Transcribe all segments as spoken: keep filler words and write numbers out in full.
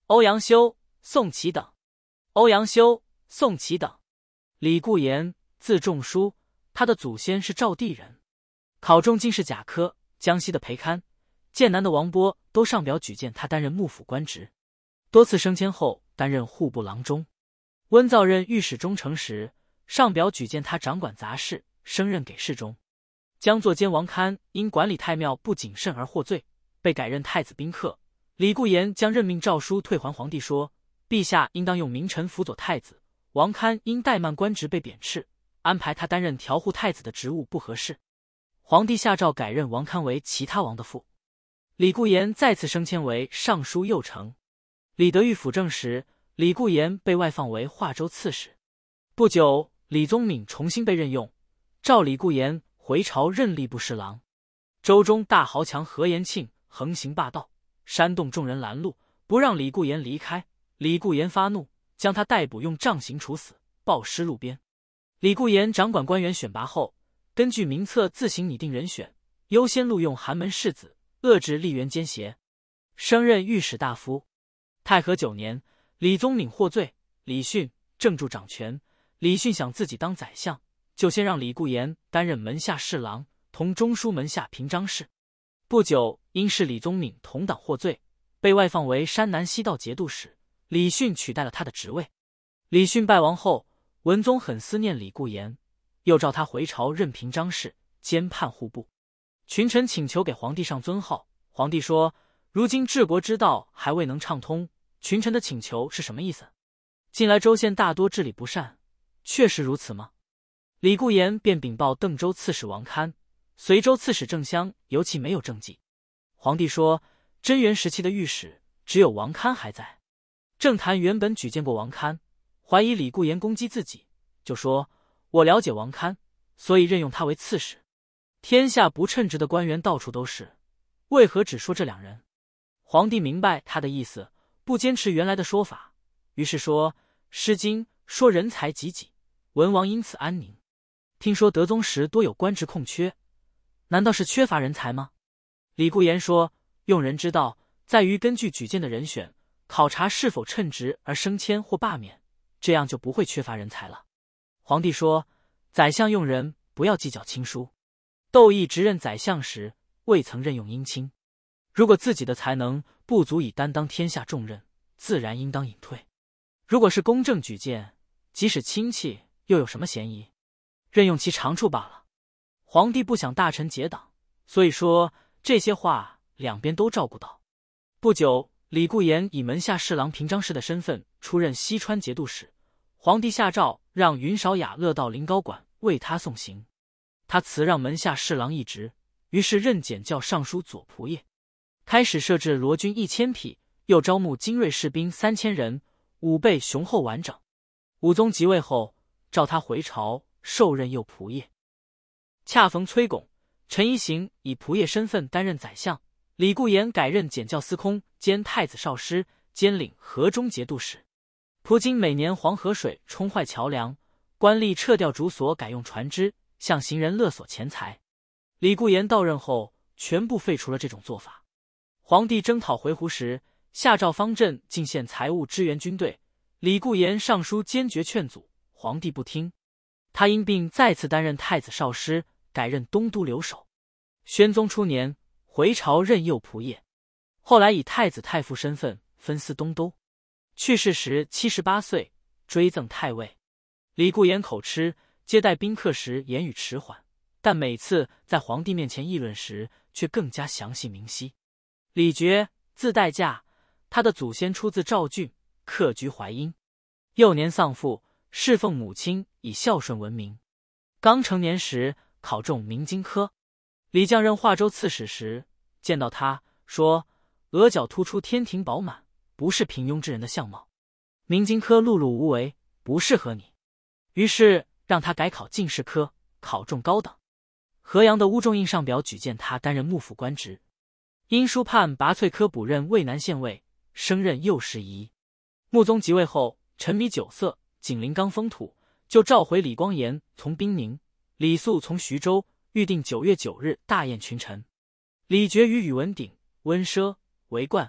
欧阳修、宋祁等。欧阳修、宋祁等。李固言，字仲舒，他的祖先是赵地人，考中进士甲科，江西的裴堪、剑南的王波都上表举荐他担任幕府官职，多次升迁后担任户部郎中。温造任御史中丞时，上表举荐他掌管杂事，升任给事中。江作监王堪因管理太庙不谨慎而获罪，被改任太子宾客。李固言将任命诏书退还皇帝，说陛下应当用名臣辅佐太子，王堪因怠慢官职被贬斥，安排他担任调护太子的职务不合适。皇帝下诏改任王堪为其他王的父。李固言再次升迁为尚书右丞。李德裕辅政时，李固言被外放为华州刺史。不久，李宗闵重新被任用，召李固言回朝任吏部侍郎。州中大豪强何延庆横行霸道，煽动众人拦路，不让李固言离开。李固言发怒，将他逮捕，用杖刑处死，暴尸路边。李固言掌管官员选拔后，根据名册自行拟定人选，优先录用寒门士子，遏制吏员奸邪，升任御史大夫。太和九年，李宗闵获罪，李训、郑注掌权。李训想自己当宰相，就先让李固言担任门下侍郎，同中书门下平章事。不久，因是李宗闵同党获罪，被外放为山南西道节度使，李训取代了他的职位。李训败亡后，文宗很思念李固言，又召他回朝任平章事，兼判户部。群臣请求给皇帝上尊号，皇帝说：如今治国之道还未能畅通，群臣的请求是什么意思？近来州县大多治理不善，确实如此吗？李固言便禀报邓州刺史王堪，随州刺史郑襄尤其没有政绩。皇帝说：贞元时期的御史只有王堪还在。郑谭原本举荐过王堪，怀疑李固言攻击自己，就说：我了解王堪，所以任用他为刺史。天下不称职的官员到处都是，为何只说这两人？皇帝明白他的意思，不坚持原来的说法，于是说：诗经说人才济济，文王因此安宁。听说德宗时多有官职空缺，难道是缺乏人才吗？李固言说：用人之道在于根据举荐的人选，考察是否称职而升迁或罢免，这样就不会缺乏人才了。皇帝说：宰相用人不要计较亲疏。窦乂执任宰相时，未曾任用姻亲，如果自己的才能不足以担当天下重任，自然应当隐退。如果是公正举荐，即使亲戚又有什么嫌疑？任用其长处罢了。皇帝不想大臣结党，所以说这些话两边都照顾到。不久，李固言以门下侍郎平章事的身份出任西川节度使，皇帝下诏让云少雅乐到临高馆为他送行，他辞让门下侍郎一职，于是任检校尚书左仆射。开始设置罗军一千匹，又招募精锐士兵三千人，武备雄厚完整。武宗即位后，召他回朝受任右仆射。恰逢崔拱、陈宜行以仆射身份担任宰相，李固言改任检校司空兼太子少师，兼领河中节度使。普京每年黄河水冲坏桥梁，官吏撤掉竹所，改用船只，向行人勒索钱财。李固言到任后，全部废除了这种做法。皇帝征讨回鹘时，下诏方阵进献财物支援军队，李固言上书坚决劝阻，皇帝不听。他因病再次担任太子少师，改任东都留守。宣宗初年，回朝任右仆射，后来以太子太傅身份分司东都。去世时七十八岁，追赠太尉。李固言口吃，接待宾客时言语迟缓，但每次在皇帝面前议论时，却更加详细明晰。李傕，字代驾，他的祖先出自赵郡，客居淮阴。幼年丧父，侍奉母亲，以孝顺闻名。刚成年时，考中明经科。李绛任华州刺史时，见到他说：额角突出，天庭饱满，不是平庸之人的相貌。明经科碌碌无为，不适合你。于是让他改考进士科，考中高等。河阳的乌仲印上表举荐他担任幕府官职。因书判拔萃科补任渭南县尉，升任右侍仪。穆宗即位后，沉迷酒色，紧邻刚风土，就召回李光炎从兵宁，李肃从徐州，预定九月九日大宴群臣。李傕与宇文鼎、温奢、韦冠、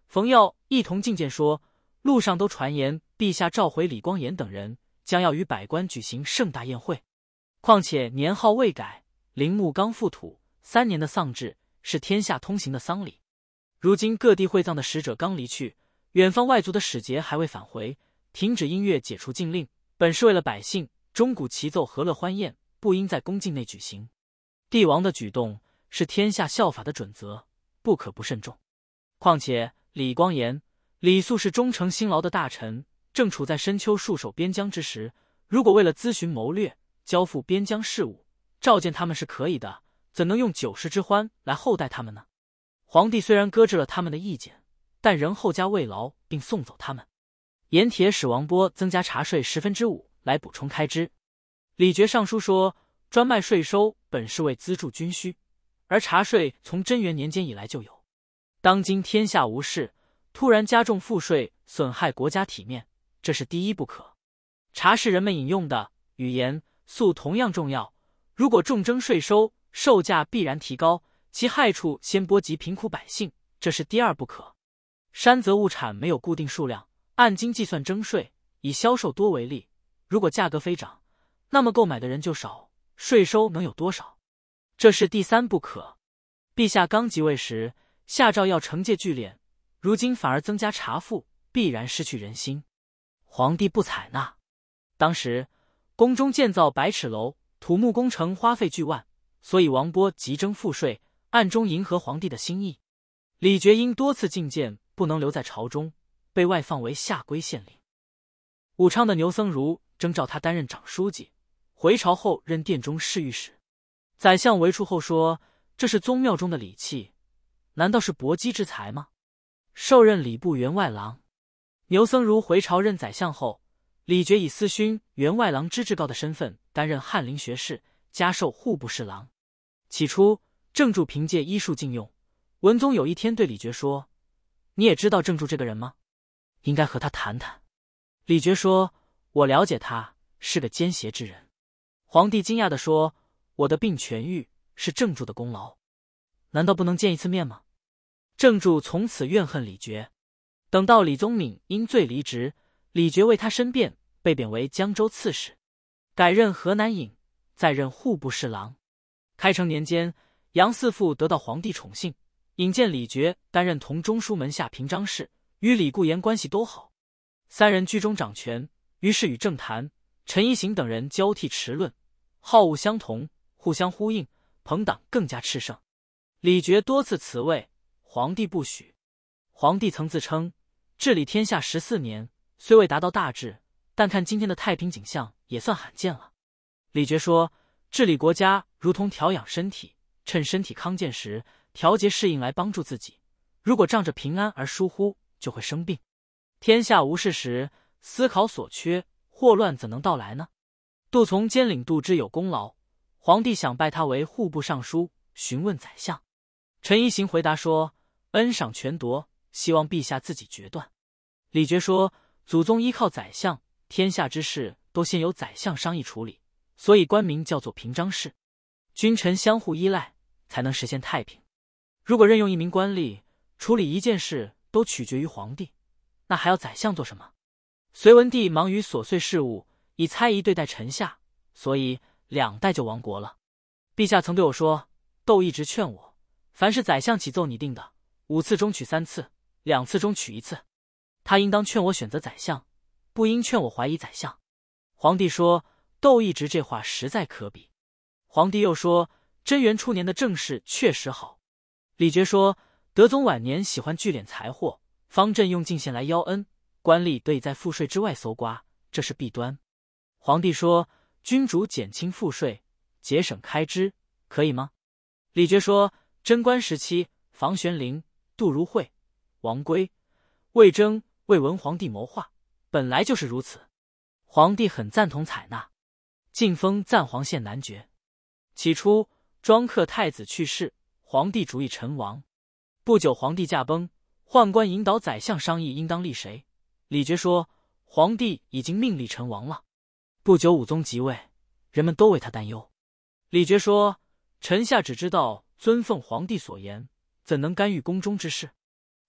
冯耀一同进谏说，路上都传言陛下召回李光炎等人，将要与百官举行盛大宴会。况且年号未改，陵墓刚覆土，三年的丧制是天下通行的丧礼。如今各地会葬的使者刚离去，远方外族的使节还未返回，停止音乐，解除禁令，本是为了百姓，钟鼓齐奏，和乐欢宴，不应在宫境内举行。帝王的举动是天下效法的准则，不可不慎重。况且李光炎、李肃是忠诚辛劳的大臣，正处在深秋戍守边疆之时，如果为了咨询谋略，交付边疆事务，召见他们是可以的，怎能用酒食之欢来厚待他们呢？皇帝虽然搁置了他们的意见，但仍厚加慰劳，并送走他们。盐铁使王波增加茶税十分之五来补充开支。李傕上书说，专卖税收本是为资助军需，而茶税从贞元年间以来就有。当今天下无事，突然加重赋税，损害国家体面，这是第一不可。茶是人们饮用的，与盐、粟同样重要，如果重征税收，售价必然提高，其害处先波及贫苦百姓，这是第二不可。山泽物产没有固定数量，按斤计算征税，以销售多为例，如果价格飞涨，那么购买的人就少，税收能有多少？这是第三不可。陛下刚即位时下诏要惩戒聚敛，如今反而增加茶赋，必然失去人心。皇帝不采纳。当时宫中建造百尺楼，土木工程花费巨万，所以王波急征赋税，暗中迎合皇帝的心意。李傕因多次进谏，不能留在朝中，被外放为下归县令。武昌的牛僧孺征召他担任长书记，回朝后任殿中侍御史。宰相围处后说，这是宗庙中的礼器，难道是薄姬之才吗？授任礼部员外郎。牛僧孺回朝任宰相后，李傕以司勋、员外郎之至高的身份担任翰林学士，加授户部侍郎。起初郑注凭借医术禁用，文宗有一天对李傕说，你也知道郑注这个人吗？应该和他谈谈。李傕说，我了解他，是个奸邪之人。皇帝惊讶地说，我的病痊愈是郑注的功劳，难道不能见一次面吗？郑注从此怨恨李傕。等到李宗闵因罪离职，李傕为他申辩，被贬为江州刺史，改任河南尹，再任户部侍郎。开成年间，杨嗣父得到皇帝宠幸，引荐李傕担任同中书门下平章事，与李固言关系都好。三人居中掌权，于是与郑谈、陈一行等人交替持论，好恶相同，互相呼应，朋党更加炽盛。李傕多次辞位，皇帝不许。皇帝曾自称治理天下十四年，虽未达到大治，但看今天的太平景象也算罕见了。李傕说，治理国家如同调养身体，趁身体康健时调节适应来帮助自己，如果仗着平安而疏忽，就会生病。天下无事时，思考所缺，祸乱怎能到来呢？杜从兼领杜之有功劳，皇帝想拜他为户部尚书，询问宰相。陈一行回答说，恩赏权夺，希望陛下自己决断。李傕说，祖宗依靠宰相，天下之事都先由宰相商议处理，所以官名叫做平章事。君臣相互依赖，才能实现太平。如果任用一名官吏，处理一件事都取决于皇帝，那还要宰相做什么？隋文帝忙于琐碎事务，以猜疑对待臣下，所以两代就亡国了。陛下曾对我说，窦一直劝我，凡是宰相起奏拟定的，五次中取三次，两次中取一次。他应当劝我选择宰相，不应劝我怀疑宰相。皇帝说，窦一直这话实在可比。皇帝又说，贞元初年的政事确实好。李傕说，德宗晚年喜欢聚敛财货，方朕用进献来邀恩，官吏得以在赋税之外搜刮，这是弊端。皇帝说，君主减轻赋税，节省开支，可以吗？李傕说，贞观时期，房玄龄、杜如晦、王圭、魏征为文皇帝谋划，本来就是如此。皇帝很赞同采纳，晋封赞皇县男爵。起初庄克太子去世，皇帝主意陈亡。不久皇帝驾崩，宦官引导宰相商议应当立谁。李傕说，皇帝已经命立陈王了。不久武宗即位，人们都为他担忧。李傕说，臣下只知道尊奉皇帝所言，怎能干预宫中之事？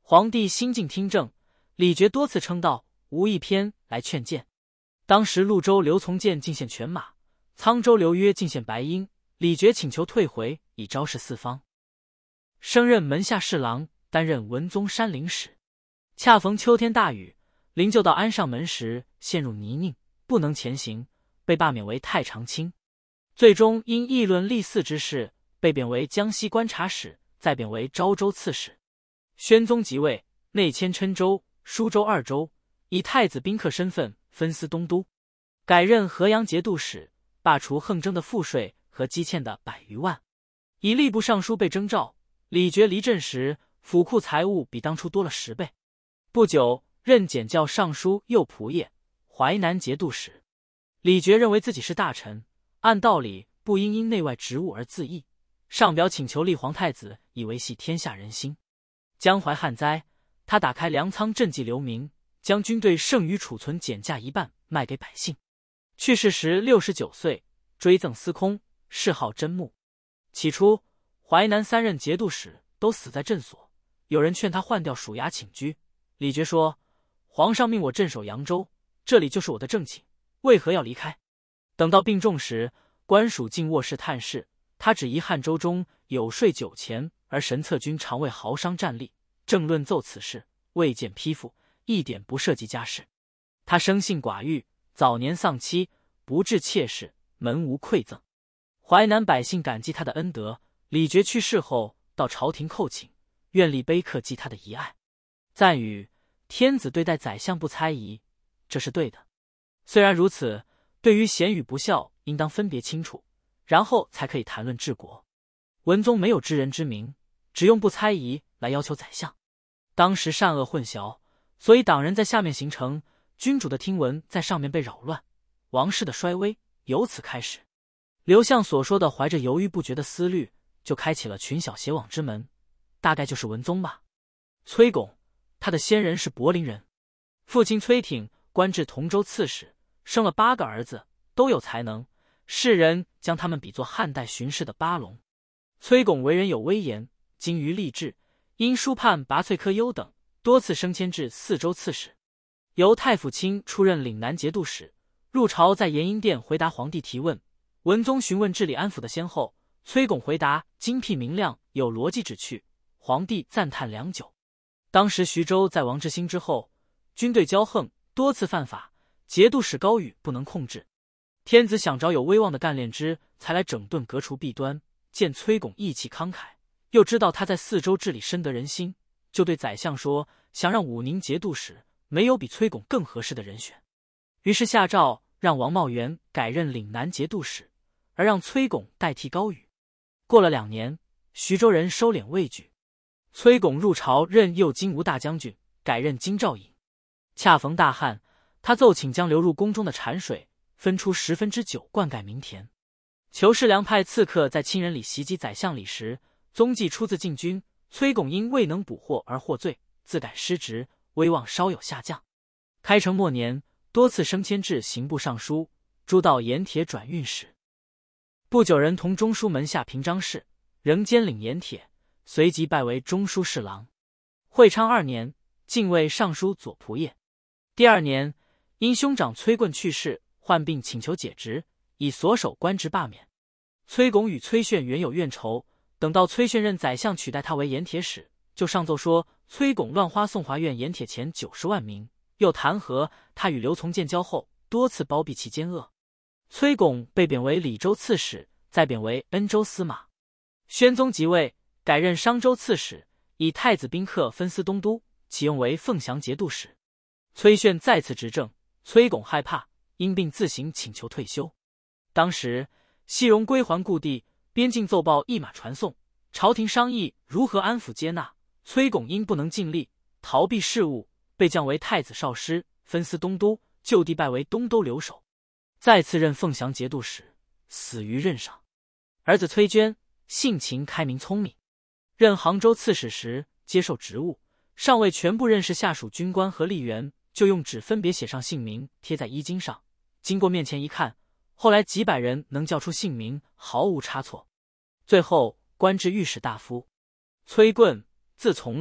皇帝心境听政，李傕多次称道：“无一篇来劝谏。”当时潞州刘从谏进献犬马，沧州刘约进献白鹰，李傕请求退回，以昭示四方。升任门下侍郎，担任文宗山陵使。恰逢秋天大雨，灵柩到安上门时陷入泥泞，不能前行，被罢免为太常卿。最终因议论立嗣之事，被贬为江西观察使，再贬为昭州刺史。宣宗即位，内迁郴州、舒州二州，以太子宾客身份分司东都，改任河阳节度使，罢除横征的赋税和积欠的百余万。以吏部尚书被征召，李傕离镇时，府库财物比当初多了十倍。不久，任检校尚书右仆射、淮南节度使。李傕认为自己是大臣，按道理不应因内外职务而自缢，上表请求立皇太子，以维系天下人心。江淮旱灾，他打开粮仓赈济流民，将军队剩余储存减价一半卖给百姓。去世时六十九岁，追赠司空，谥号真木。起初，淮南三任节度使都死在镇所，有人劝他换掉署衙请居。李傕说：“皇上命我镇守扬州，这里就是我的正寝，为何要离开？”等到病重时，官署进卧室探视，他只疑汉州中有税酒钱，而神策军常为豪商站立，正论奏此事，未见批复，一点不涉及家事。他生性寡欲，早年丧妻，不治妾室，门无馈赠。淮南百姓感激他的恩德，李傕去世后，到朝廷叩请，愿立碑刻记他的遗爱，赞语天子对待宰相不猜疑，这是对的。虽然如此，对于贤与不孝，应当分别清楚，然后才可以谈论治国。文宗没有知人之明，只用不猜疑来要求宰相。当时善恶混淆，所以党人在下面形成，君主的听闻在上面被扰乱，王室的衰微由此开始。刘向所说的怀着犹豫不决的思虑，就开启了群小结网之门，大概就是文宗吧。崔拱，他的先人是柏林人，父亲崔挺官至同州刺史，生了八个儿子，都有才能，世人将他们比作汉代荀氏的八龙。崔拱为人有威严，精于吏治，因书判拔萃科优等，多次升迁至四州刺史。由太傅卿出任岭南节度使，入朝在延英殿回答皇帝提问。文宗询问治理安抚的先后，崔拱回答精辟明亮，有逻辑旨趣，皇帝赞叹良久。当时徐州在王志兴之后，军队骄横，多次犯法，节度使高宇不能控制。天子想找有威望的干练之，才来整顿革除弊端。见崔拱义气慷慨，又知道他在四州治理深得人心，就对宰相说，想让武宁节度使，没有比崔拱更合适的人选。于是下诏让王茂元改任岭南节度使，而让崔拱代替高宇。过了两年，徐州人收敛畏惧，崔拱入朝任右金吾大将军，改任京兆尹。恰逢大旱，他奏请将流入宫中的产水分出十分之九灌溉民田。裘世良派刺客在亲人里袭击宰相李时，踪迹出自禁军，崔拱因未能捕获而获罪，自感失职，威望稍有下降。开成末年，多次升迁至刑部尚书，诸道盐铁转运使。不久，人同中书门下平章事，仍兼领盐铁，随即拜为中书侍郎。会昌二年，进位尚书左仆射。第二年，因兄长崔棍去世，患病请求解职，以所守官职罢免。崔拱与崔铉原有怨仇，等到崔铉任宰相取代他为盐铁使，就上奏说崔拱乱花宋华院盐铁钱九十万名，又弹劾他与刘从谏交后，多次包庇其奸恶。崔拱被贬为礼州刺史，再贬为恩州司马。宣宗即位，改任商州刺史，以太子宾客分司东都，启用为凤翔节度使。崔铉再次执政，崔拱害怕，因病自行请求退休。当时西戎归还故地，边境奏报一马传送，朝廷商议如何安抚接纳。崔拱因不能尽力，逃避事务，被降为太子少师，分司东都，就地拜为东都留守。再次任凤翔节度使，死于任上。儿子崔娟性情开明聪明，任杭州刺史时接受职务，尚未全部认识下属军官和吏员，就用纸分别写上姓名，贴在衣襟上。经过面前一看，后来几百人能叫出姓名，毫无差错。最后官至御史大夫。崔棍，字从律，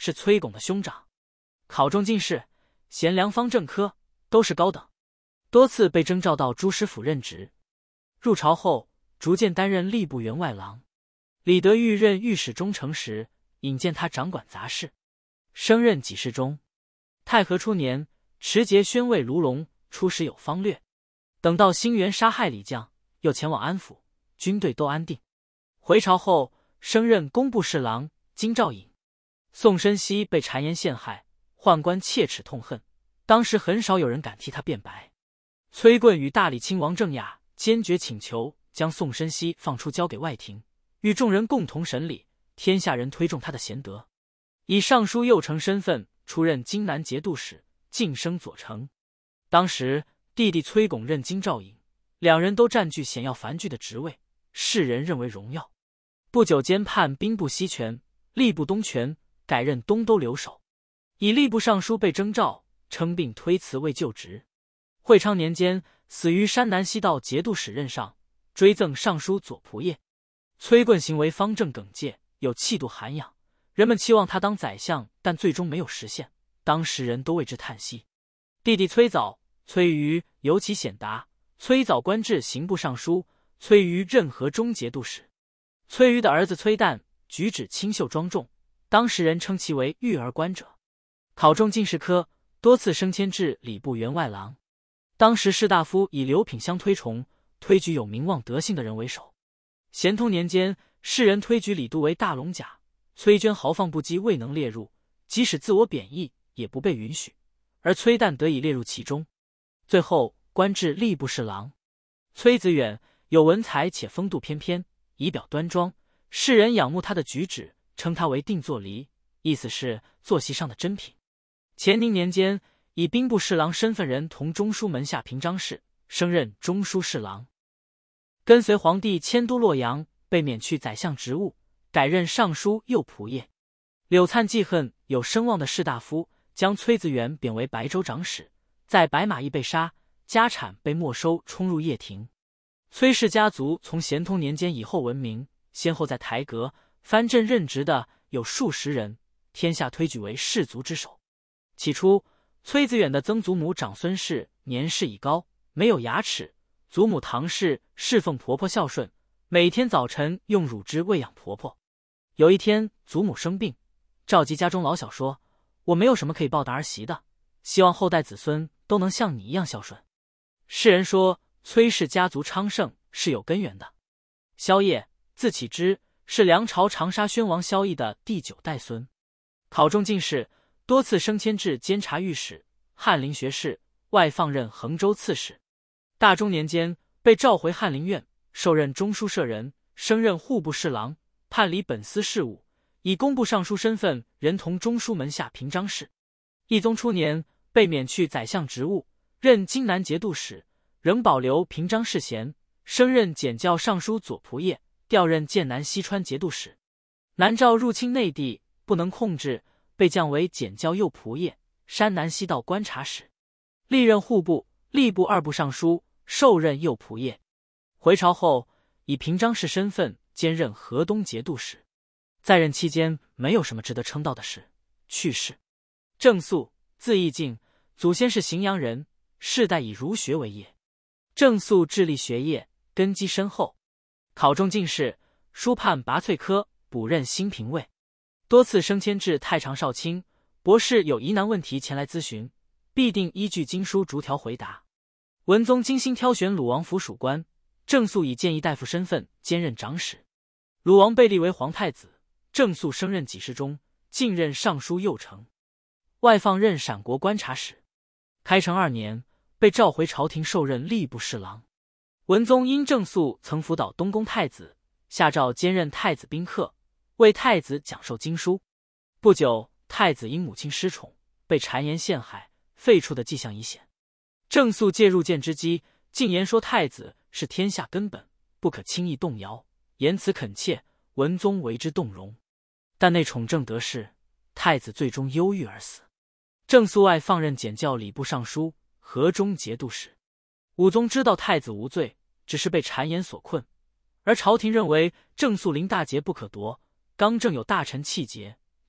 是崔巩的兄长，考中进士，贤良方正科，都是高等，多次被征召到诸师府任职。入朝后，逐渐担任吏部员外郎。李德裕任御史中丞时，引荐他掌管杂事，升任给事中。太和初年，持节宣慰卢龙出使有方略，等到兴元杀害李将，又前往安抚，军队都安定。回朝后，升任工部侍郎、京兆尹。宋申锡被谗言陷害，宦官切齿痛恨，当时很少有人敢替他辩白。崔棍与大理卿王正雅坚决请求将宋申锡放出，交给外廷，与众人共同审理。天下人推重他的贤德，以尚书右丞身份出任荆南节度使，晋升左丞。当时弟弟崔巩任京兆尹，两人都占据显要繁巨的职位，世人认为荣耀。不久兼判兵部西权、吏部东权，改任东都留守。以吏部尚书被征召，称病推辞未就职。会昌年间，死于山南西道节度使任上，追赠尚书左仆射。崔棍行为方正耿介，有气度涵养，人们期望他当宰相，但最终没有实现，当时人都为之叹息。弟弟崔藻、崔瑜尤其显达，崔藻官至刑部尚书，崔瑜任河中节度使。崔瑜的儿子崔旦举止清秀庄重，当时人称其为育儿官者。考中进士科，多次升迁至礼部员外郎。当时士大夫以刘品相推崇，推举有名望德性的人为首。咸通年间，世人推举李杜为大龙甲，崔娟豪放不羁，未能列入，即使自我贬义也不被允许，而崔旦得以列入其中。最后官至吏部侍郎。崔子远有文才且风度翩翩，仪表端庄，世人仰慕他的举止，称他为定坐离，意思是坐席上的珍品。乾宁年间，以兵部侍郎身份人同中书门下平章事，升任中书侍郎。跟随皇帝迁都洛阳，被免去宰相职务，改任尚书右仆射。柳灿记恨有声望的士大夫，将崔子远贬为白州长史，在白马驿被杀，家产被没收，冲入掖庭。崔氏家族从咸通年间以后闻名，先后在台阁、藩镇任职的有数十人，天下推举为士族之首。起初，崔子远的曾祖母长孙氏年事已高，没有牙齿，祖母唐氏侍奉婆婆孝顺，每天早晨用乳汁喂养婆婆。有一天，祖母生病，召集家中老小说：“我没有什么可以报答儿媳的，希望后代子孙都能像你一样孝顺。”世人说崔氏家族昌盛是有根源的。萧烨，字启之，是梁朝长沙宣王萧绎的第九代孙。考中进士，多次升迁至监察御史、翰林学士，外放任衡州刺史。大中年间，被召回翰林院，受任中书舍人，升任户部侍郎，判理本司事务，以工部尚书身份人同中书门下平章事。懿宗初年，被免去宰相职务，任荆南节度使，仍保留平章事衔，升任检校尚书左仆射，调任剑南西川节度使。南诏入侵内地，不能控制，被降为检校右仆射、山南西道观察使，历任户部、吏部二部尚书，受任右仆射。回朝后，以平章事身份兼任河东节度使。在任期间，没有什么值得称道的事。去世。郑肃，字义敬，祖先是荥阳人，世代以儒学为业。郑肃致力学业，根基深厚。考中进士，书判拔萃科，补任新平尉，多次升迁至太常少卿。博士有疑难问题前来咨询，必定依据经书逐条回答。文宗精心挑选鲁王府属官，郑肃以谏议大夫身份兼任长史。鲁王被立为皇太子，郑肃升任给事中，进任尚书右丞，外放任陕国观察使。开成二年，被召回朝廷，受任吏部侍郎。文宗因郑肃曾辅导东宫太子，下诏兼任太子宾客，为太子讲授经书。不久，太子因母亲失宠，被谗言陷害，废黜的迹象已显。郑肃借入谏之机，进言说太子是天下根本，不可轻易动摇，言辞恳切，文宗为之动容。但内宠正得势，太子最终忧郁而死。郑肃外放任检校礼部尚书、河中节度使。武宗知道太子无罪，只是被谗言所困，而朝廷认为郑肃临大节不可夺，刚正有大臣气节，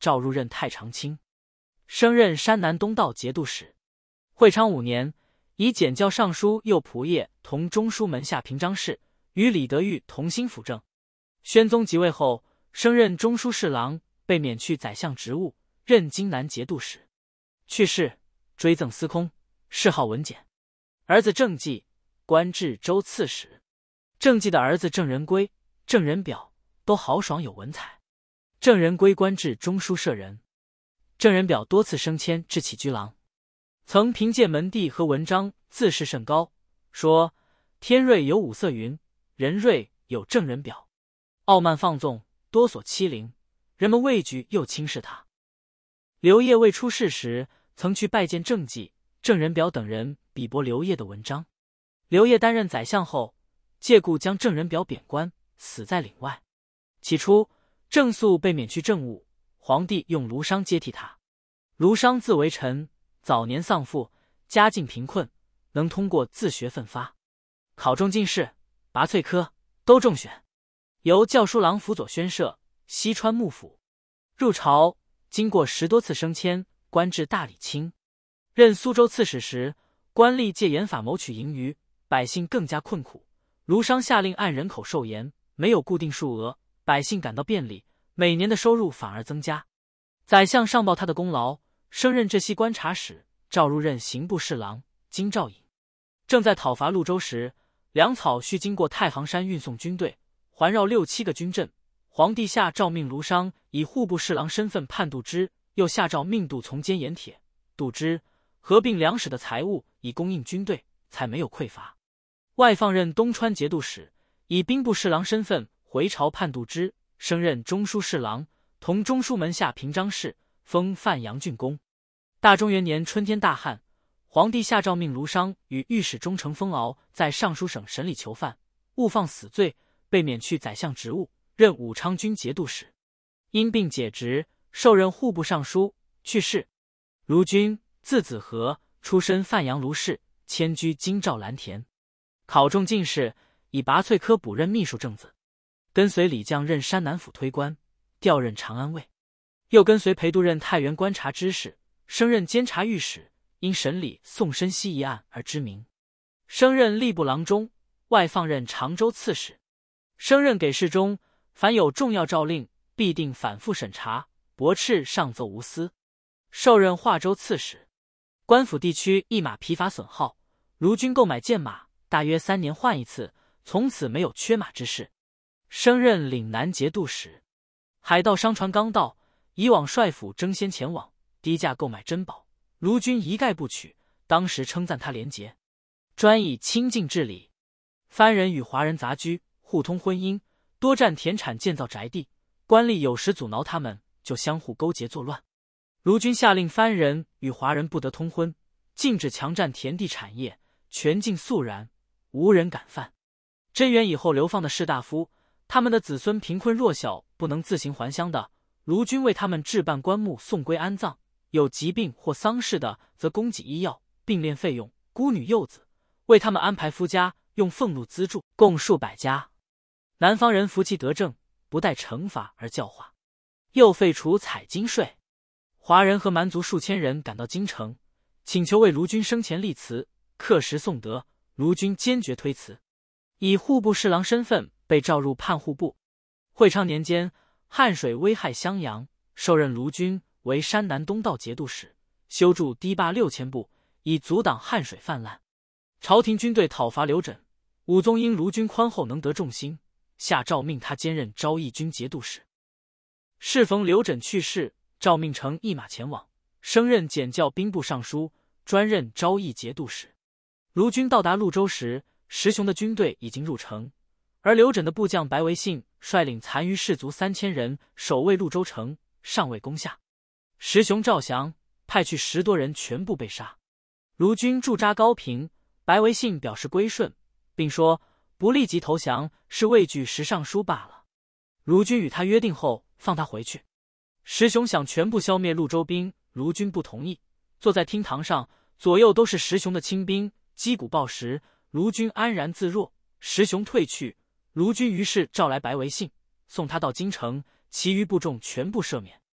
召入任太常卿，升任山南东道节度使。会昌五年，以检校尚书右仆射同中书门下平章事，与李德裕同心辅政。宣宗即位后，升任中书侍郎，被免去宰相职务，任荆南节度使。去世，追赠司空，谥号文简。儿子郑纪官至州刺史。郑纪的儿子郑仁圭、郑仁表都豪爽有文采。郑仁圭官至中书舍人，郑仁表多次升迁至起居郎，曾凭借门第和文章自视甚高，说天瑞有五色云，人瑞有郑仁表。傲慢放纵，多所欺凌，人们畏惧又轻视他。刘烨未出仕时，曾去拜见郑纪、郑仁表等人，比驳刘烨的文章。刘烨担任宰相后，借故将郑仁表贬官，死在岭外。起初，郑肃被免去政务，皇帝用卢商接替他。卢商字为臣，早年丧父，家境贫困，能通过自学奋发，考中进士、拔萃科都中选，由校书郎辅佐宣赦，西川幕府。入朝，经过十多次升迁，官至大理卿。任苏州刺史时，官吏借盐法谋取盈余，百姓更加困苦。卢商下令按人口售盐，没有固定数额，百姓感到便利，每年的收入反而增加。宰相上报他的功劳，升任浙西观察使，召入任刑部侍郎，京兆尹。正在讨伐潞州时，粮草需经过太行山运送军队，环绕六七个军镇。皇帝下诏命卢商以户部侍郎身份判杜之，又下诏命杜从监盐铁、杜之合并粮食的财物，以供应军队，才没有匮乏。外放任东川节度使，以兵部侍郎身份回朝判杜之，升任中书侍郎，同中书门下平章事，封范阳郡公。大中元年春天大旱，皇帝下诏命卢商与御史中丞封敖在尚书省审理囚犯，误放死罪，被免去宰相职务，任武昌军节度使。因病解职，受任户部尚书，去世。卢君，字子和，出身范阳卢氏，迁居京兆蓝田。考中进士，以拔萃科补任秘书正子，跟随李绛任山南府推官，调任长安尉，又跟随裴度任太原观察知事，升任监察御史，因审理宋申锡一案而知名。升任吏部郎中，外放任常州刺史。升任给事中，凡有重要诏令，必定反复审查，驳斥上奏无私。受任华州刺史。官府地区一马疲乏损耗，卢军购买剑马，大约三年换一次，从此没有缺马之事。升任岭南节度使。海盗商船刚到，以往帅府争先前往，低价购买珍宝，卢军一概不取，当时称赞他廉洁，专以清净治理。番人与华人杂居，互通婚姻，多占田产建造宅地，官吏有时阻挠他们，就相互勾结作乱。卢军下令番人与华人不得通婚，禁止强占田地产业，全境肃然，无人敢犯。贞元以后流放的士大夫，他们的子孙贫困弱小，不能自行还乡的，卢军为他们置办棺木送归安葬，有疾病或丧事的，则供给医药、病殓费用，孤女幼子为他们安排夫家，用俸禄资助，共数百家。南方人服其德政，不待惩罚而教化，又废除采金税。华人和蛮族数千人赶到京城，请求为卢军生前立祠，刻石颂德，卢军坚决推辞，以户部侍郎身份被召入判户部。会昌年间，汉水危害襄阳，受任卢军为山南东道节度使，修筑堤坝六千步，以阻挡汉水泛滥。朝廷军队讨伐刘轸，武宗因卢军宽厚能得众心，下诏命他兼任昭义军节度使。适逢刘轸去世，诏命乘一马前往，升任检校兵部尚书，专任昭义节度使。卢军到达潞州时，石雄的军队已经入城，而刘轸的部将白维信率领残余士卒三千人守卫潞州城，尚未攻下。石雄赵降，派去十多人全部被杀。卢军驻扎高平，白维信表示归顺，并说不立即投降是畏惧石尚书罢了。卢军与他约定后，放他回去。石雄想全部消灭潞州兵，卢军不同意。坐在厅堂上，左右都是石雄的亲兵，击鼓报时，卢军安然自若。石雄退去，卢军于是召来白维信，送他到京城，其余部众全部赦免。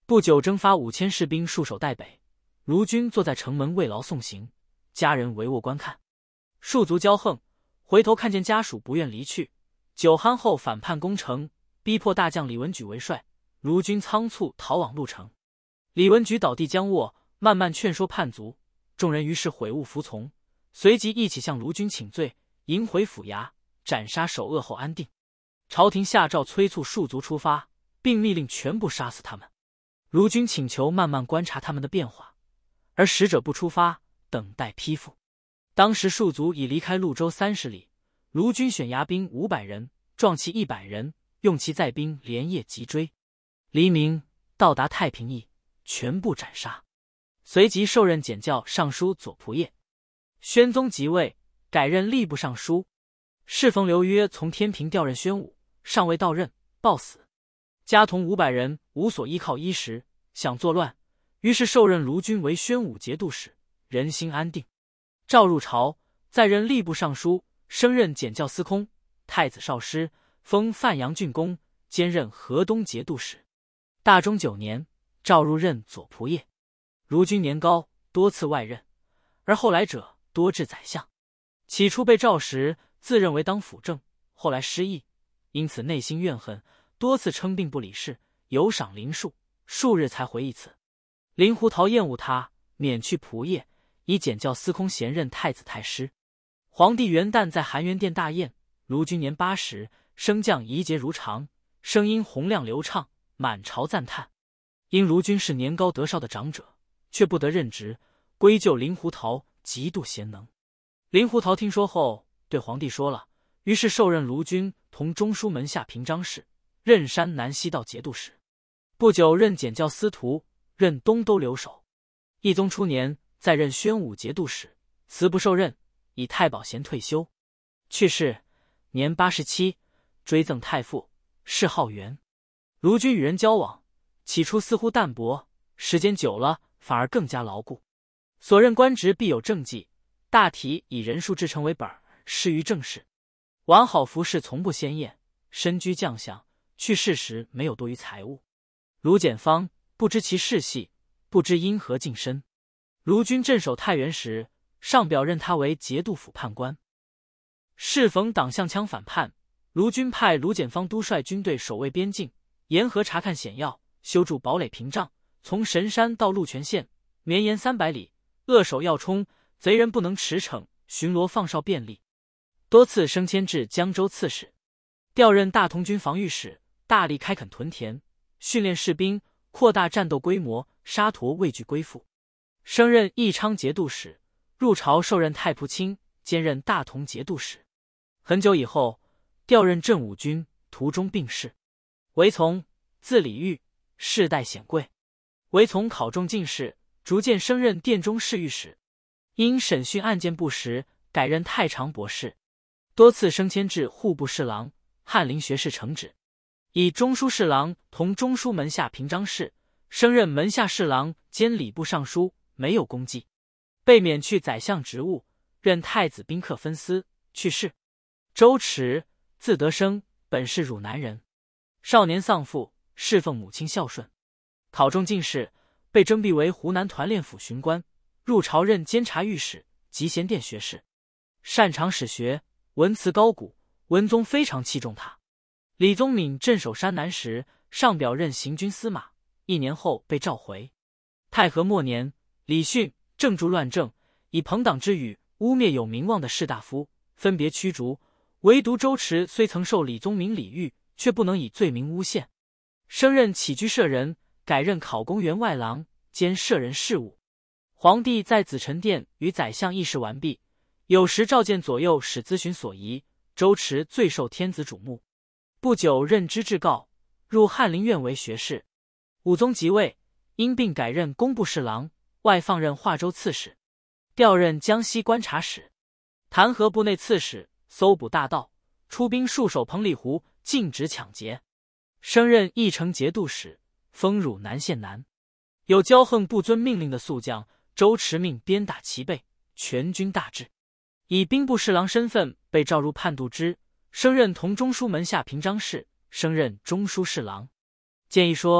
不久征发五千士兵戍守代北，卢军坐在城门慰劳送行，家人围卧观看。戍卒骄横，回头看见家属不愿离去，酒酣后反叛攻城，逼迫大将李文举为帅。卢军仓促逃往鹿城，李文举倒地僵卧，慢慢劝说叛卒，众人于是悔悟服从，随即一起向卢军请罪，迎回府衙，斩杀首恶后安定。朝廷下诏催促戍卒出发，并密令全部杀死他们。卢军请求慢慢观察他们的变化，而使者不出发，等待批复。当时戍卒已离开潞州三十里，卢军选牙兵五百人，壮骑一百人，用其载兵连夜急追。黎明到达太平驿，全部斩杀。随即受任检校尚书左仆射。宣宗即位，改任吏部尚书。适逢刘约从天平调任宣武，尚未到任，暴死。家童五百人无所依靠衣食，想作乱，于是受任卢军为宣武节度使，人心安定。诏入朝，再任吏部尚书，升任检校司空、太子少师，封范阳郡公，兼任河东节度使。大中九年，诏入任左仆射。卢军年高，多次外任，而后来者多至宰相。起初被召时，自认为当辅政，后来失意，因此内心怨恨，多次称病不理事，有赏林数，数日才回一次。林胡桃厌恶他，免去仆射，以检校司空衔任太子太师。皇帝元旦在含元殿大宴，卢军年八十，升降仪节如常，声音洪亮流畅，满朝赞叹。因卢军是年高德少的长者，却不得任职，归咎林胡桃极度贤能。林胡桃听说后，对皇帝说了，于是受任卢军同中书门下平章事，任山南西道节度使。不久任检校司徒，任东都留守。懿宗初年，再任宣武节度使，辞不受任，以太保衔退休。去世，年八十七，追赠太傅，谥浩元。卢军与人交往，起初似乎淡薄，时间久了，反而更加牢固。所任官职必有政绩，大体以人数制成为本，施于政事。完好服饰从不鲜艳，身居将相，去世时没有多余财物。卢简方不知其世系，不知因何晋身。卢军镇守太原时，上表任他为节度府判官。适逢党项羌反叛，卢军派卢简方督率军队守卫边境，沿河查看险要，修筑堡垒屏障，从神山到鹿泉县，绵延三百里，扼守要冲，贼人不能驰骋，巡逻放哨便利。多次升迁至江州刺史，调任大同军防御使，大力开垦屯田，训练士兵，扩大战斗规模，沙陀畏惧归附。升任义昌节度使，入朝受任太仆卿，兼任大同节度使。很久以后，调任镇武军，途中病逝。韦从，字李煜，世代显贵。韦从考中进士，逐渐升任殿中侍御史。因审讯案件不实，改任太常博士。多次升迁至户部侍郎、翰林学士承旨。以中书侍郎同中书门下平章事，升任门下侍郎兼礼部尚书，没有功绩，被免去宰相职务，任太子宾客分司，去世。周驰，字德生，本是汝南人。少年丧父，侍奉母亲孝顺。考中进士，被征辟为湖南团练府巡官，入朝任监察御史、集贤殿学士，擅长史学，文辞高古，文宗非常器重他。李宗闵镇守山南时，上表任行军司马，一年后被召回。太和末年，李训正助乱政，以朋党之语污蔑有名望的士大夫，分别驱逐。唯独周驰虽曾受李宗闵礼遇，却不能以罪名诬陷。升任起居舍人，改任考功员外郎，兼舍人事务。皇帝在紫宸殿与宰相议事完毕，有时召见左右使咨询所疑，周驰最受天子瞩目。不久任知制诰，入翰林院为学士。武宗即位，因病改任工部侍郎，外放任华州刺史，调任江西观察使，弹劾部内刺史，搜捕大盗，出兵戍守彭里湖，禁止抢劫。升任义城节度使，封汝南县男。有骄横不遵命令的宿将，周驰命鞭打其背，全军大治。以兵部侍郎身份被召入判度支，升任同中书门下平章事，升任中书侍郎。建议说，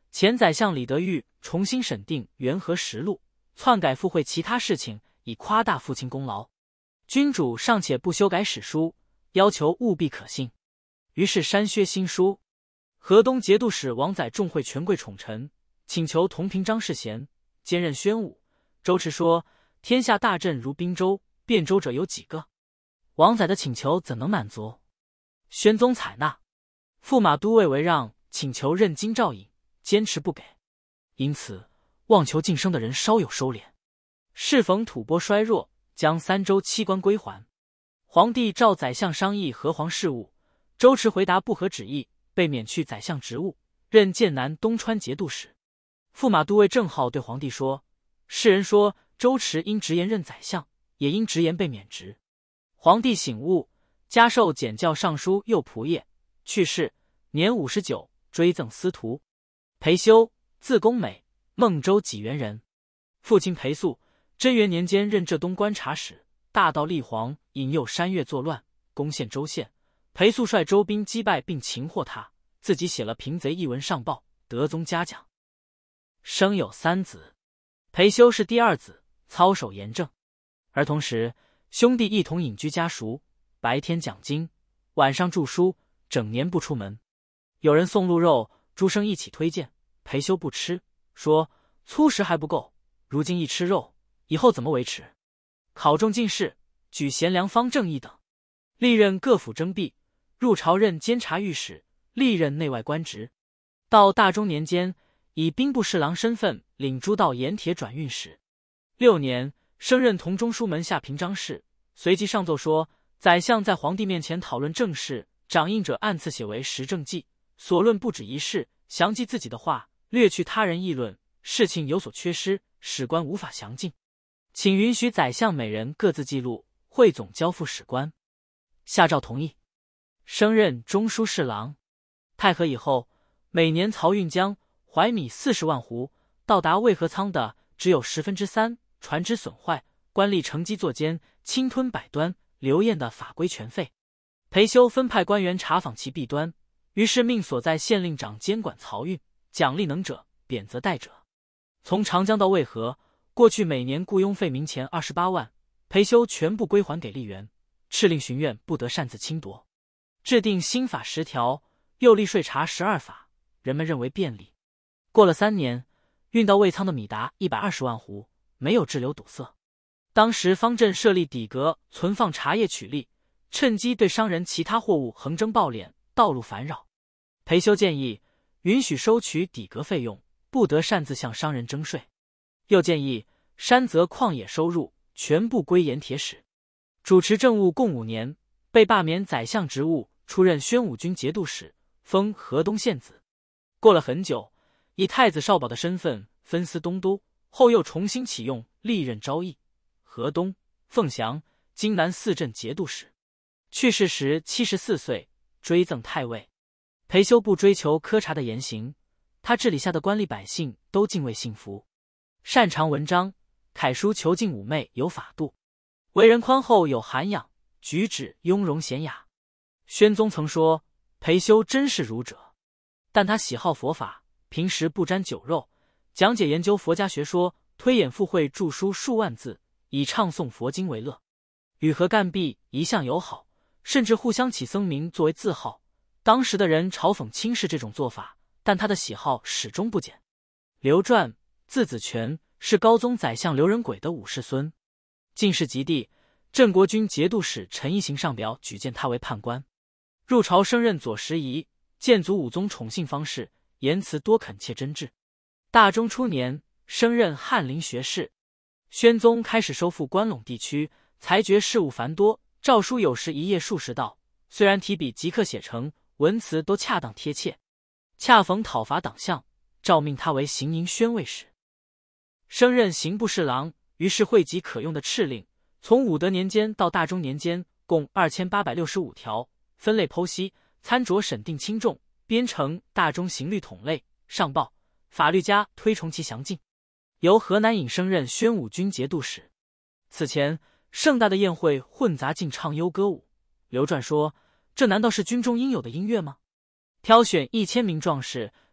前宰相李德裕重新审定元和实录，篡改附会其他事情，以夸大父亲功劳。君主尚且不修改史书，要求务必可信，于是删削新书。河东节度使王载重会权贵宠臣，请求同平张世贤兼任宣武。周持说：天下大镇如滨州，汴州者有几个？王载的请求怎能满足？宣宗采纳。驸马都尉韦让请求任京兆尹，坚持不给，因此望求晋升的人稍有收敛。适逢吐蕃衰弱，将三州七关归还。皇帝召宰相商议河皇事务，周持回答不合旨意，被免去宰相职务，任剑南东川节度使。驸马都尉郑浩对皇帝说：世人说周持因直言任宰相，也因直言被免职。皇帝醒悟，加授检校尚书右仆射，去世，年五十九，追赠司徒。裴修，字公美，孟州济源人。父亲裴肃，贞元年间任浙东观察使，大盗立皇引诱山岳作乱，攻陷州县。裴肃率州兵击败并擒获他，自己写了平贼一文上报，德宗嘉奖。生有三子，裴修是第二子，操守严正。而同时，兄弟一同隐居家塾，白天讲经，晚上著书，整年不出门。有人送鹿肉，诸生一起推荐，裴修不吃，说粗食还不够，如今一吃肉，以后怎么维持？考中进士，举贤良方正义等，历任各府征辟，入朝任监察御史，历任内外官职。到大中年间，以兵部侍郎身份领诸道盐铁转运使。六年，升任同中书门下平章事，随即上奏说，宰相在皇帝面前讨论政事，掌印者按次写为时政记，所论不止一事，详记自己的话，略去他人议论，事情有所缺失，史官无法详尽，请允许宰相每人各自记录，汇总交付史官。下诏同意，升任中书侍郎。太和以后，每年漕运浆、怀米四十万斛，到达渭河仓的只有十分之三，船只损坏，官吏乘机作奸，侵吞百端，刘晏的法规全废。裴修分派官员查访其弊端，于是命所在县令长监管漕运，奖励能者，贬责怠者。从长江到渭河，过去每年雇佣费民钱二十八万，裴修全部归还给吏员，敕令巡院不得擅自侵夺。制定新法十条，又立税查十二法，人们认为便利。过了三年，运到渭仓的米达一百二十万斛，没有滞留堵塞。当时方镇设立底阁，存放茶叶取利，趁机对商人其他货物横征暴敛，道路烦扰。裴修建议允许收取底阁费用，不得擅自向商人征税。又建议山泽矿野收入全部归盐铁使。主持政务共五年，被罢免宰相职务，出任宣武军节度使，封河东县子。过了很久，以太子少保的身份分司东都，后又重新启用，历任昭义、河东、凤翔、荆南四镇节度使。去世时七十四岁，追赠太尉。裴修不追求苛察的言行，他治理下的官吏百姓都敬畏信服，擅长文章，楷书遒劲妩媚有法度，为人宽厚有涵养，举止雍容娴雅。宣宗曾说裴修真是儒者，但他喜好佛法，平时不沾酒肉，讲解研究佛家学说，推演附会著书数万字，以唱诵佛经为乐。与和干弼一向友好，甚至互相起僧名作为字号。当时的人嘲讽轻视这种做法，但他的喜好始终不减。刘传，字子权，是高宗宰相刘仁轨的五世孙。进士及第，镇国军节度使陈一行上表举荐他为判官。入朝升任左拾遗，建祖武宗宠幸方士，言辞多恳切真挚。大中初年，升任翰林学士。宣宗开始收复关陇地区，裁决事务繁多，诏书有时一页数十道，虽然提笔即刻写成，文辞都恰当贴切。恰逢讨伐党项，诏命他为行营宣慰使。升任刑部侍郎，于是汇集可用的敕令，从武德年间到大中年间，共二千八百六十五条，分类剖析，参酌审定轻重，编成大中刑律统类，上报。法律家推崇其详尽。由河南尹升任宣武军节度使。此前盛大的宴会混杂进唱优歌舞，刘传说，这难道是军中应有的音乐吗？挑选一千名壮士，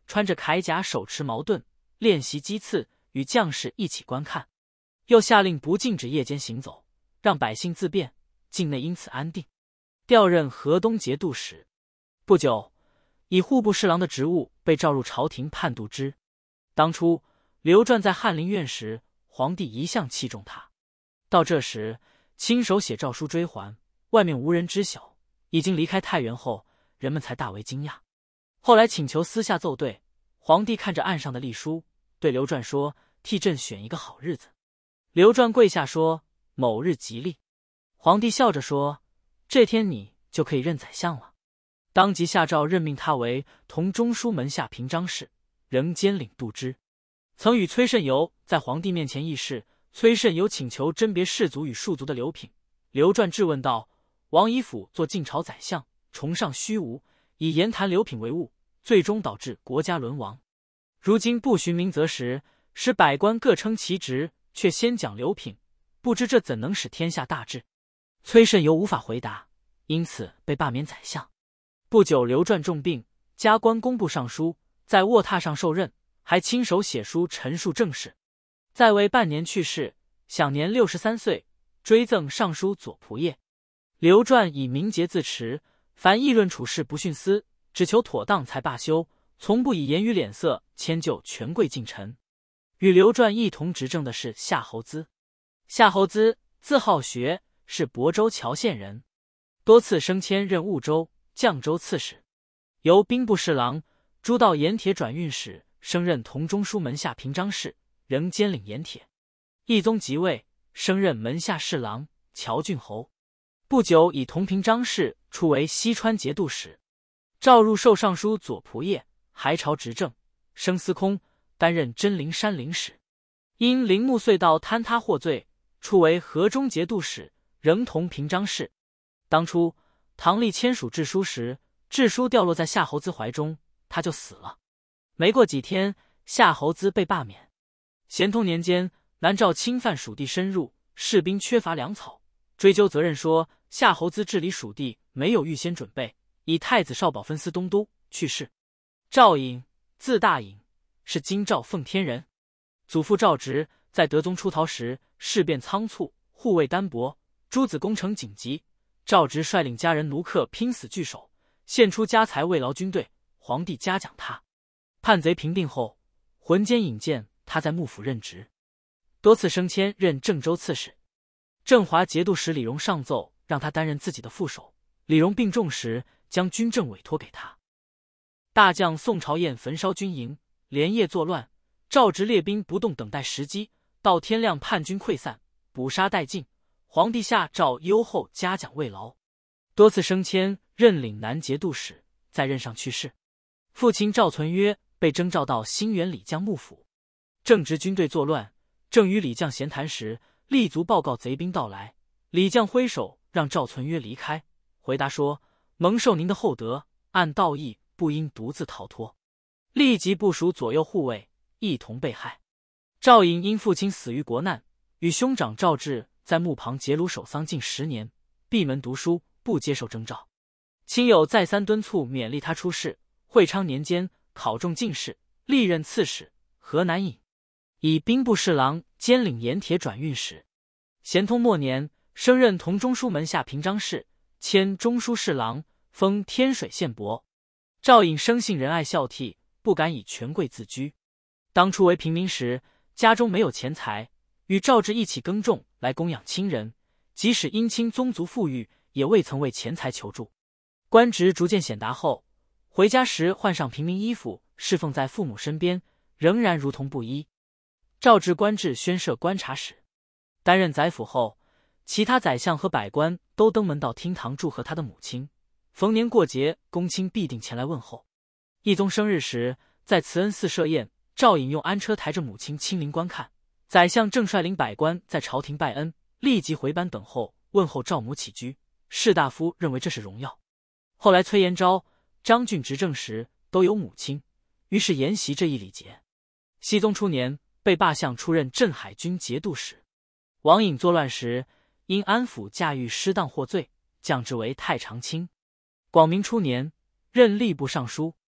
穿着铠甲，手持矛盾，练习击刺，与将士一起观看。又下令不禁止夜间行走，让百姓自便，境内因此安定。调任河东节度使。不久，以户部侍郎的职务被召入朝廷判度之。当初刘传在翰林院时，皇帝一向器重他。到这时，亲手写诏书追还，外面无人知晓。已经离开太原后，人们才大为惊讶。后来请求私下奏对，皇帝看着案上的历书，对刘传说：“替朕选一个好日子。”刘传跪下说：“某日吉利。”皇帝笑着说：“这天你就可以任宰相了。”当即下诏任命他为同中书门下平章事，仍兼领度支。曾与崔慎游在皇帝面前议事，崔慎游请求甄别士族与庶族的流品。刘传质问道：“王仪辅做晋朝宰相，崇尚虚无，以言谈流品为务，最终导致国家沦亡。如今不循明则实，使百官各称其职，却先讲流品，不知这怎能使天下大治？”崔慎游无法回答，因此被罢免宰相。不久，刘传重病，加官工部尚书，在卧榻上受任，还亲手写书陈述政事。在位半年去世，享年六十三岁，追赠尚书左仆射。刘传以名节自持，凡议论处事不徇私，只求妥当才罢休，从不以言语脸色迁就权贵近臣。与刘传一同执政的是夏侯资。夏侯资字好学，是亳州谯县人，多次升迁任婺州、绛州刺史，由兵部侍郎、诸道盐铁转运使升任同中书门下平章事，仍兼领盐铁。懿宗即位，升任门下侍郎、谯郡侯。不久，以同平章事出为西川节度使，召入授尚书左仆射，还朝执政，升司空，担任真灵山陵使。因陵墓隧道坍塌获罪，出为河中节度使，仍同平章事。当初唐历签署制书时，制书掉落在夏侯资怀中，他就死了。没过几天，夏侯资被罢免。咸通年间，南诏侵犯蜀地深入，士兵缺乏粮草，追究责任说夏侯资治理蜀地没有预先准备，以太子少保分司东都，去世。赵颖，字大颖，是京兆奉天人。祖父赵植在德宗出逃时，事变仓促，护卫单薄，诸子攻城紧急，赵植率领家人奴客拼死拒守，献出家财慰劳军队，皇帝嘉奖他。叛贼平定后，浑间引荐他在幕府任职，多次升迁任郑州刺史。振华节度使李荣上奏让他担任自己的副手，李荣病重时，将军政委托给他。大将宋朝燕焚烧军营，连夜作乱，赵植列兵不动，等待时机，到天亮叛军溃散，捕杀殆尽。皇帝下诏优厚嘉奖慰劳，多次升迁任岭南节度使，在任上去世。父亲赵存约被征召到兴元李将幕府，正值军队作乱，正与李将闲谈时，立足报告贼兵到来。李将挥手让赵存约离开，回答说：“蒙受您的厚德，按道义不应独自逃脱。”立即部署左右护卫，一同被害。赵颖因父亲死于国难，与兄长赵志在墓旁结庐守丧近十年，闭门读书，不接受征召。亲友再三敦促勉励他出仕。会昌年间考中进士，历任刺史、河南尹，以兵部侍郎兼领盐铁转运使。咸通末年，升任同中书门下平章事，迁中书侍郎，封天水县伯。赵颖生性仁爱孝悌，不敢以权贵自居。当初为平民时，家中没有钱财，与赵志一起耕种来供养亲人，即使姻亲宗族富裕，也未曾为钱财求助。官职逐渐显达后，回家时换上平民衣服，侍奉在父母身边，仍然如同布衣。赵志官至宣摄观察使。担任宰辅后，其他宰相和百官都登门到厅堂祝贺他的母亲，逢年过节，公卿必定前来问候。懿宗生日时，在慈恩寺设宴，赵颖用安车抬着母亲亲临观看。宰相正率领百官在朝廷拜恩，立即回班等候问候赵母起居。士大夫认为这是荣耀。后来崔延昭、张俊执政时都有母亲，于是沿袭这一礼节。熹宗初年，被罢相出任镇海军节度使。王颖作乱时，因安抚驾驭失当获罪，降职为太常卿。广明初年，任吏部尚书。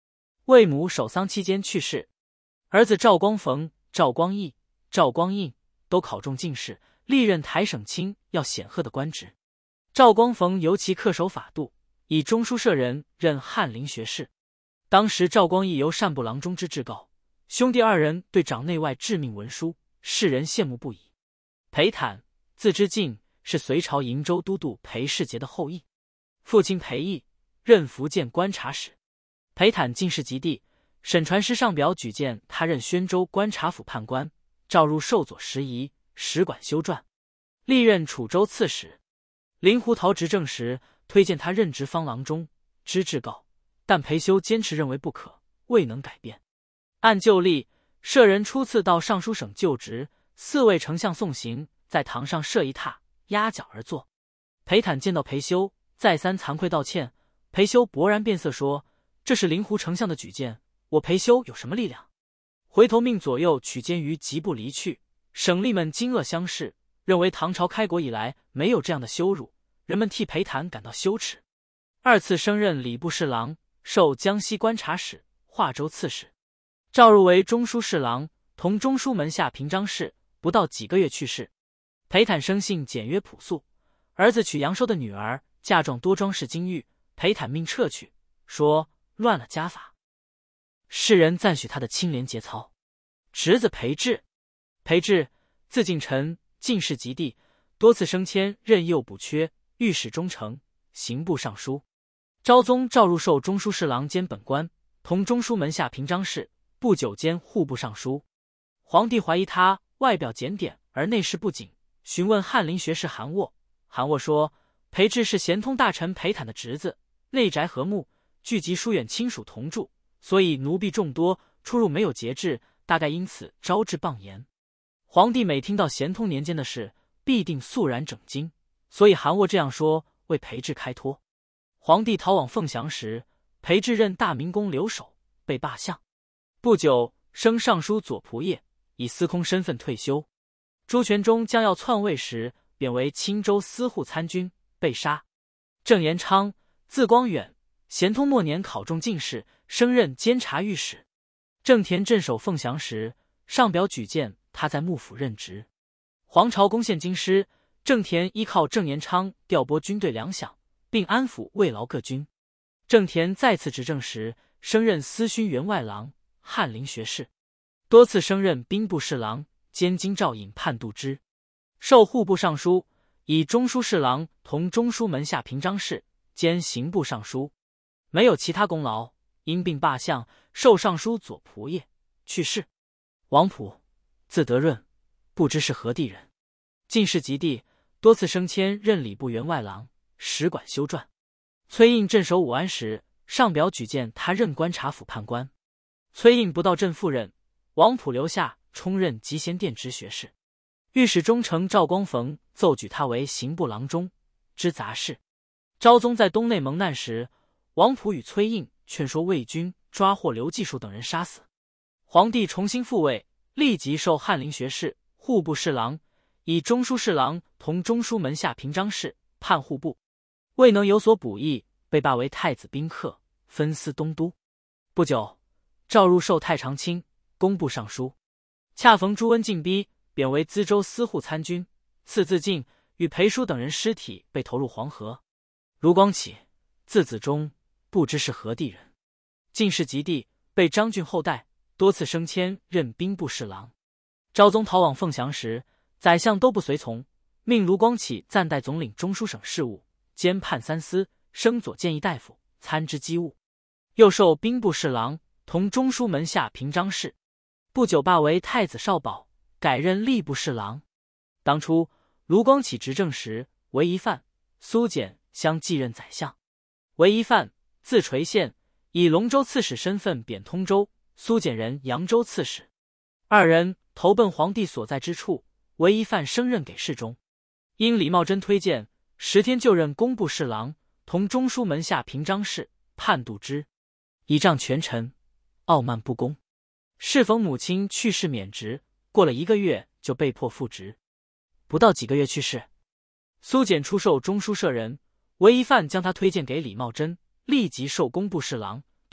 魏母守丧期间去世，儿子赵光逢、赵光义、赵光印都考中进士，历任台省卿，要显赫的官职。赵光逢尤其恪守法度，以中书舍人任翰林学士。当时赵光义由善部郎中之至告，兄弟二人对掌内外致命文书，世人羡慕不已。裴坦，字之敬，是隋朝瀛州都督裴世杰的后裔，父亲裴义任福建观察使。裴坦进士及第，沈传师上表举荐他任宣州观察府判官，召入授左拾遗，使馆修撰，历任楚州刺史。林胡桃执政时，推荐他任职方郎中，知至告，但裴修坚持认为不可，未能改变。按旧例，舍人初次到尚书省就职，四位丞相送行，在堂上设一榻，压脚而坐。裴坦见到裴修，再三惭愧道歉。裴修勃然变色说：“这是林胡丞相的举荐，我裴修有什么力量？”回头命左右取监于疾步离去。省吏们惊愕相视，认为唐朝开国以来没有这样的羞辱，人们替裴坦感到羞耻。二次升任礼部侍郎，授江西观察使、华州刺史，召入为中书侍郎，同中书门下平章事，不到几个月去世。裴坦生性简约朴素，儿子娶杨寿的女儿，嫁妆多装饰金玉，裴坦命撤去，说乱了家法。世人赞许他的清廉节操。侄子裴志，裴志字敬臣，进士及第，多次升迁，任右补缺、御史中丞、刑部尚书。昭宗召入授中书侍郎兼本官，同中书门下平章事，不久兼户部尚书。皇帝怀疑他外表检点而内事不谨，询问翰林学士韩沃。韩沃说，裴志是咸通大臣裴坦的侄子，内宅和睦，聚集疏远亲属同住，所以奴婢众多，出入没有节制，大概因此招致谤言。皇帝每听到咸通年间的事，必定肃然整惊，所以韩沃这样说，为裴志开脱。皇帝逃往凤翔时，裴志任大明宫留守，被罢相。不久升尚书左仆射，以司空身份退休。朱全忠将要篡位时，贬为青州司户参军，被杀。郑延昌，字光远，咸通末年考中进士，升任监察御史。郑田镇守凤翔时，上表举荐他在幕府任职。黄巢攻陷京师，郑田依靠郑延昌调拨军队粮饷，并安抚慰劳各军。郑田再次执政时，升任司勋员外郎、翰林学士，多次升任兵部侍郎兼京兆尹判度之，授户部尚书，以中书侍郎同中书门下平章事兼刑部尚书，没有其他功劳，因病罢相，授尚书左仆射，去世。王溥，字德润，不知是何地人，进士及第，多次升迁，任礼部员外郎、使馆修撰。崔胤镇守武安时，上表举荐他任观察府判官。崔胤不到镇赴任，王溥留下充任集贤殿直学士。御史中丞赵光逢奏举他为刑部郎中，知杂事。昭宗在东内蒙难时，王溥与崔胤劝说魏军抓获刘继树等人杀死。皇帝重新复位，立即授翰林学士、户部侍郎，以中书侍郎同中书门下平章事，判户部。未能有所补益，被罢为太子宾客，分司东都。不久，召入授太常卿、工部尚书。恰逢朱温进逼，贬为资州司户参军，赐字敬，与裴叔等人尸体被投入黄河。卢光启，字子忠，不知是何地人，进士及第，被张俊后代，多次升迁，任兵部侍郎。昭宗逃往凤翔时，宰相都不随从，命卢光启暂代总领中书省事务，兼判三司，升左谏议大夫，参知机务。又授兵部侍郎，同中书门下平章事。不久罢为太子少保，改任吏部侍郎。当初卢光启执政时，韦一范、苏简相继任宰相。韦一范，字垂宪，以龙州刺史身份贬通州，苏简人扬州刺史。二人投奔皇帝所在之处，韦一范升任给事中。因李茂贞推荐，十天就任工部侍郎，同中书门下平章事，判度之，倚仗权臣，傲慢不公。适逢母亲去世免职，过了一个月就被迫复职，不到几个月去世。苏简出授中书舍人，韦一范将他推荐给李茂贞，立即授工部侍郎，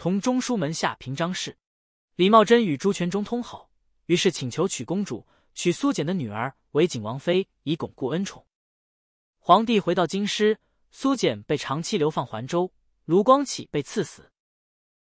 同中书门下平章事。李茂贞与朱全忠通好，于是请求娶公主，娶苏简的女儿为景王妃，以巩固恩宠。皇帝回到京师，苏简被长期流放环州，卢光启被赐死。